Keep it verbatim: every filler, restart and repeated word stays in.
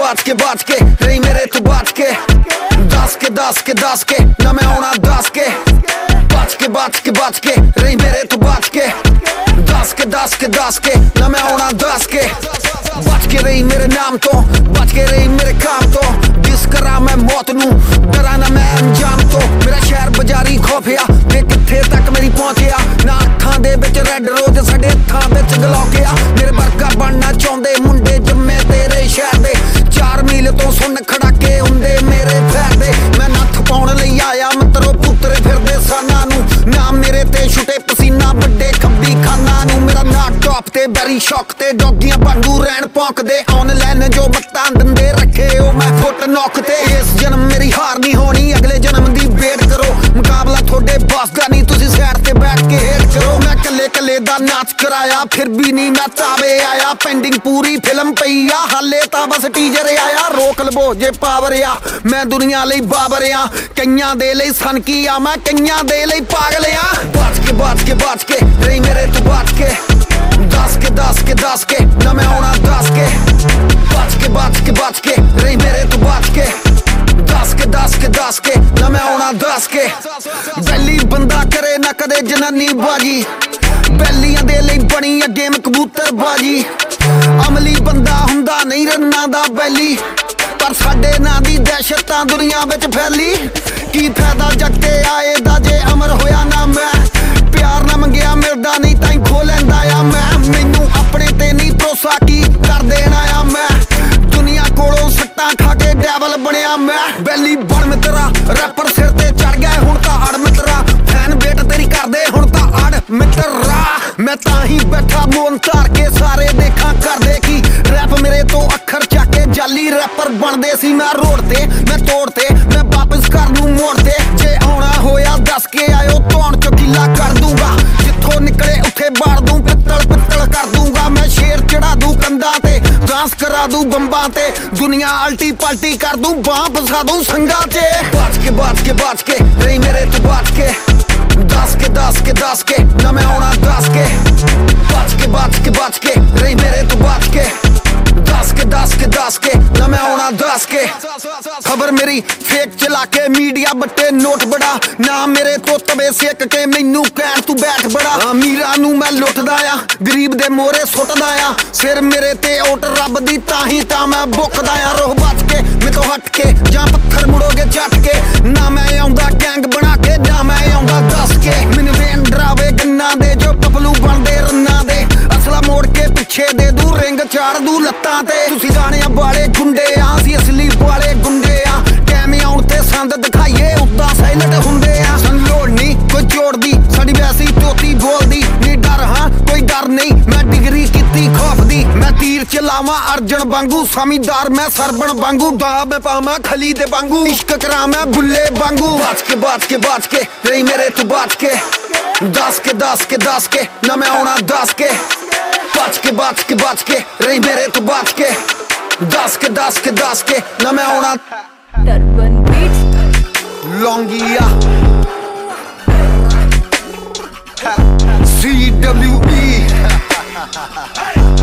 बाज के बाज के रही मेरे तू बाज के दस के दस के दस के ना मैं आना दस के बाज के बाज के बाज के रही मेरे तू बाज के दस के दस के दस के ना मैं आना दस के बच के रही मेरे नाम तो बच के रही मेरे काम तो जिस करा मैं मौत नू डरा ना मैं अंजाम तो मेरा शहर बाजारी खौफिया ते किथे तक मेरी पहुंचिया ना अखां दे विच रेड रोज साडे हत्थां विच गलौकिया मेरे वर्गा बनना चाहुंदे मुंडे जम्मे तेरे शहर दे चार मील तो सुन खड़ाके हुंदे मेरे पैर दे मैं नत्थ पाउण लई आया मित्रो पुत्रे फिरदे साना नू ना मेरे ते छुटे पसीना वड्डे खब्बी खाना नू मेरा ना टॉप ते बैरी शॉक ते डॉगियां वांगू रैण भौंकदे ऑनलाइन जो मत्तां दंदे रखे ओ मैं फुट नॉक ते इस जन्म मेरी हार नहीं होनी अगले जन्म दी वेट करो मुकाबला थोड़े बस दा नहीं तुसी साइड ते बैठ के हेट करो मैं कले कले दा नाच कराया फिर भी नहीं मैं तावे आया पेंडिंग पूरी फिल्म पई आ हाले तां बस टीजर आया रोक लवो जे पावर आ मैं दुनिया लई बाबर आ कईयां दे लई सनकी आ मैं कईयां दे लई पागल आ बाज के बाज के बाज के रही मेरे तू बाज के दस के दस के दस के ना मैं आना दस के बाज के बाज के बाज के रही मेरे तू बाज के दस के दस के दस के ना मैं आना दस के बैली बंदा करे ना कदे जनानी बाजी बैलियां दे लई बनी आ गेम कबूतर बाजी अमली बंदा हुंदा नहीं रन्ना दा बैली पर साडे ना दी दहशत तां दुनिया विच फैली की फायदा जगते आए दा जे अमर होया ना मैं प्यार ना मंगिया मिलदा नहीं ताई खो लैंदा आ मैं मैनू अपने ते नहीं भरोसा की कर देना आ मैं दुनिया कोलों सट्टां खा के डैवल बनया मैं बैली बन मित्रा रैपर सिर ते चढ़ गए हुण तां अड़ मित्रा फैन वेट तेरी करदे हुण तां अड़ मित्रा मैं तां ही बैठा मोन धार के सारे देखा करदे की रैप मेरे तो अखर चक के जाली रैपर बनदे सी मैं रोड ते मैं तोड़ ते मैं वापस घर नू मोड़ ते जे आउणा होया दस के आयो तौण चो किला कर दूंगा जिथों निकले उत्थे बाड़ दूं पित्तल पित्तल कर दूंगा मैं शेर चढ़ा दूं कंधां ते डांस करा दूं बंबां ते दुनिया अल्टी पल्टी कर दूं बांह फसा दूं संगा ते बाज के बाज के बाज के रही मेरे तू बाज के दस के दस के दस के ना मैं आना दस के बाज के बाज के बाज के रही मेरे तू बाज के दस के दस के दस के ना मैं आना दस के खबर मेरी फेक चला के मीडिया बट्टे नोट बड़ा ना मेरे तो तवे सेक के मैनू कैन तू बैठ बड़ा अमीरां नू मैं लुटदा आ गरीब दे मोरे सुटदा आ सिर मेरे ते ओट रब दी ताही तां मैं बुकदा आ रोह बच के मैं तो हट के जां पत्थर मुड़ोगे जट के ना मैं आउंदा गैंग बना के ना मैं आउंदा दस के मैनू वेन डरावे गन्ना दे जो पपलू बनदे रन्ना दे असला मोड़ के पिछे दे दू रिंग चाड़ दू लत्तां ते तुसी गाणियां वाले गुंडे आ असीं असली वाले गुंडे आ कैमे आउण ते संद दिखाइए उदां साइलेंट हुंदे आ सन लोड़ नहीं कोई जोड़ दी साडी वैसी तोती बोलदी नी डर हां कोई डर नहीं मैं डिग्री कीती खौफ दी मैं तीर चलावां अर्जन वांगू समझदार मैं सरबण वांगू बाब मैं पावां खली दे वांगू इश्क करा मैं बुल्ले वांगू बाज के बाज के बाज के रही मेरे तू बाज के दस के दस के दस के ना मैं आना दस के बाज के बाज के बाज के रही मेरे तू बाज के दस के दस के दस के ना मैं आना टर्बन बीट्स लौंगिया सी डब्ल्यू ई